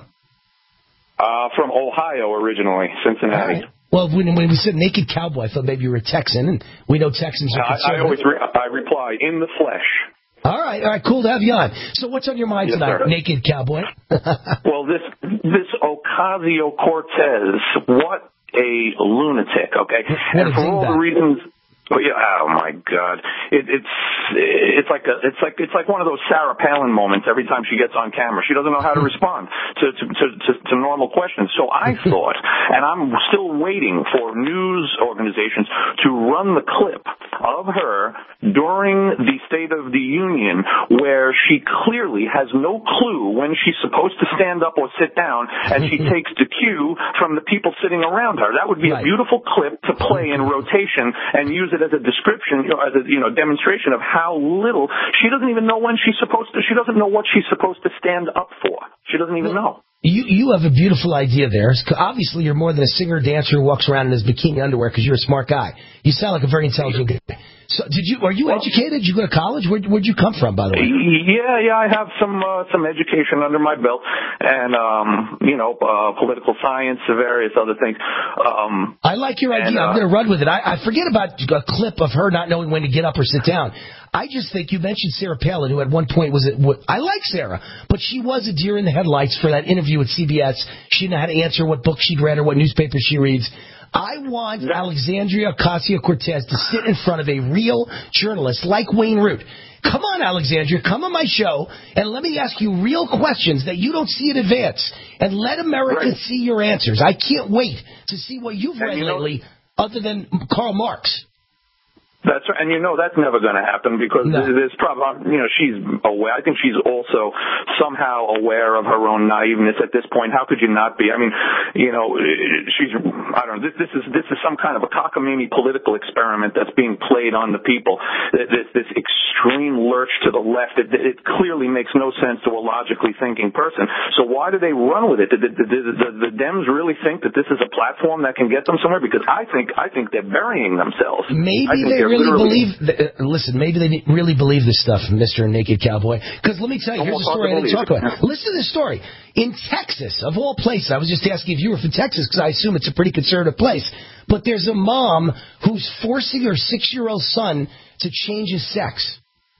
Uh, from Ohio originally, Cincinnati. Right. Well, when, when we said naked cowboy, I thought maybe you were a Texan, and we know Texans are conservative. I, I always re- I reply, in the flesh. All right, all right, cool to have you on. So what's on your mind yes, tonight, sir. naked cowboy? Well, this this Ocasio-Cortez, what a lunatic, okay? What and for all that? the reasons... Oh, yeah, oh my God! It, it's it's like a, it's like it's like one of those Sarah Palin moments. Every time she gets on camera, she doesn't know how to respond to to, to, to, to normal questions. So I thought, and I'm still waiting for news organizations to run the clip of her during the State of the Union, where she clearly has no clue when she's supposed to stand up or sit down, and she takes the cue from the people sitting around her. That would be right. a beautiful clip to play in rotation and use it as a description, you know, as a you know demonstration of how little she doesn't even know when she's supposed to. She doesn't know what she's supposed to stand up for. She doesn't even know. You you have a beautiful idea there. Obviously, you're more than a singer, dancer who walks around in his bikini underwear because you're a smart guy. You sound like a very intelligent guy. So, did you? Are you well, educated? Did you go to college? Where where'd you come from, by the way? Yeah, yeah, I have some uh, some education under my belt, and um, you know, uh, political science, various other things. Um, I like your idea. And, uh, I'm going to run with it. I, I forget about a clip of her not knowing when to get up or sit down. I just think you mentioned Sarah Palin, who at one point was at, what, I like Sarah, but she was a deer in the headlights for that interview at C B S. She didn't know how to answer what book she'd read or what newspaper she reads. I want Alexandria Ocasio-Cortez to sit in front of a real journalist like Wayne Root. Come on, Alexandria, come on my show, and let me ask you real questions that you don't see in advance, and let America right. see your answers. I can't wait to see what you've read you lately, know, other than Karl Marx. That's right, and you know that's never going to happen because no. there's probably, you know, she's aware. I think she's also somehow aware of her own naiveness at this point. How could you not be? I mean, you know, she's, I don't know, this, this is this is some kind of a cockamamie political experiment that's being played on the people. This, this extreme lurch to the left, it, it clearly makes no sense to a logically thinking person. So why do they run with it? Did the, the, the, the Dems really think that this is a platform that can get them somewhere? Because I think I think they're burying themselves. Maybe they really believe. Th- listen, maybe they really believe this stuff, Mister Naked Cowboy. Because let me tell you, here's a story I didn't talk about. Listen to this story. In Texas, of all places, I was just asking if you were from Texas because I assume it's a pretty conservative place. But there's a mom who's forcing her six-year-old son to change his sex.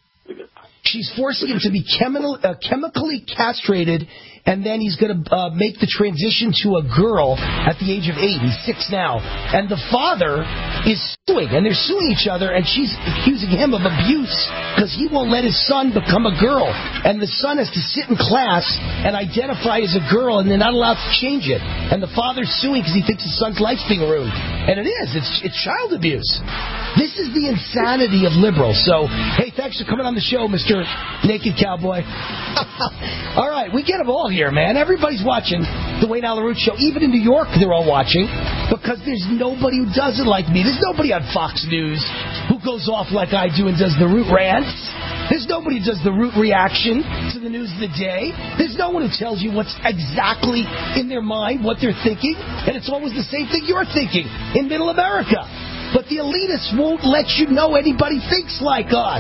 She's forcing him to be chemi- uh, chemically castrated, and then he's going to uh, make the transition to a girl at the age of eight. He's six now. And the father is suing, and they're suing each other, and she's accusing him of abuse because he won't let his son become a girl. And the son has to sit in class and identify as a girl, and they're not allowed to change it. And the father's suing because he thinks his son's life's being ruined. And it is. It's, it's child abuse. This is the insanity of liberals. So, hey, thanks for coming on the show, Mister Naked Cowboy. All right, we get them all here, man. Everybody's watching the Wayne Allyn Root Show. Even in New York, they're all watching because there's nobody who does it like me. There's nobody on Fox News who goes off like I do and does the Root rants. There's nobody who does the Root reaction to the news of the day. There's no one who tells you what's exactly in their mind, what they're thinking, and it's always the same thing you're thinking in Middle America. But the elitists won't let you know anybody thinks like us.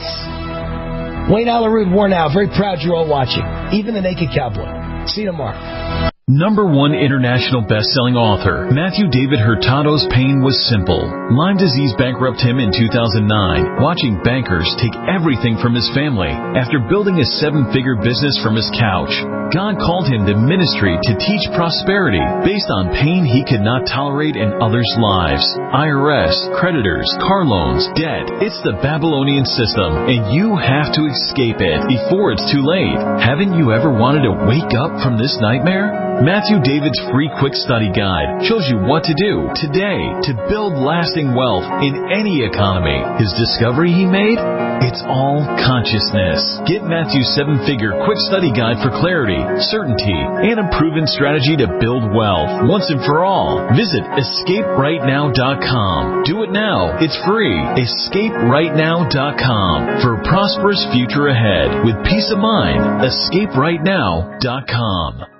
Wayne Allyn Root, worn out. Very proud you're all watching. Even the Naked Cowboy. See you tomorrow. Number one international best-selling author, Matthew David Hurtado's pain was simple. Lyme disease bankrupted him in two thousand nine, watching bankers take everything from his family. After building a seven-figure business from his couch, God called him to ministry to teach prosperity based on pain he could not tolerate in others' lives. I R S, creditors, car loans, debt. It's the Babylonian system, and you have to escape it before it's too late. Haven't you ever wanted to wake up from this nightmare? Matthew David's free quick study guide shows you what to do today to build lasting wealth in any economy. His discovery he made? It's all consciousness. Get Matthew's seven-figure quick study guide for clarity, certainty, and a proven strategy to build wealth once and for all. Visit escape right now dot com. Do it now. It's free. escape right now dot com. For a prosperous future ahead with peace of mind. escape right now dot com.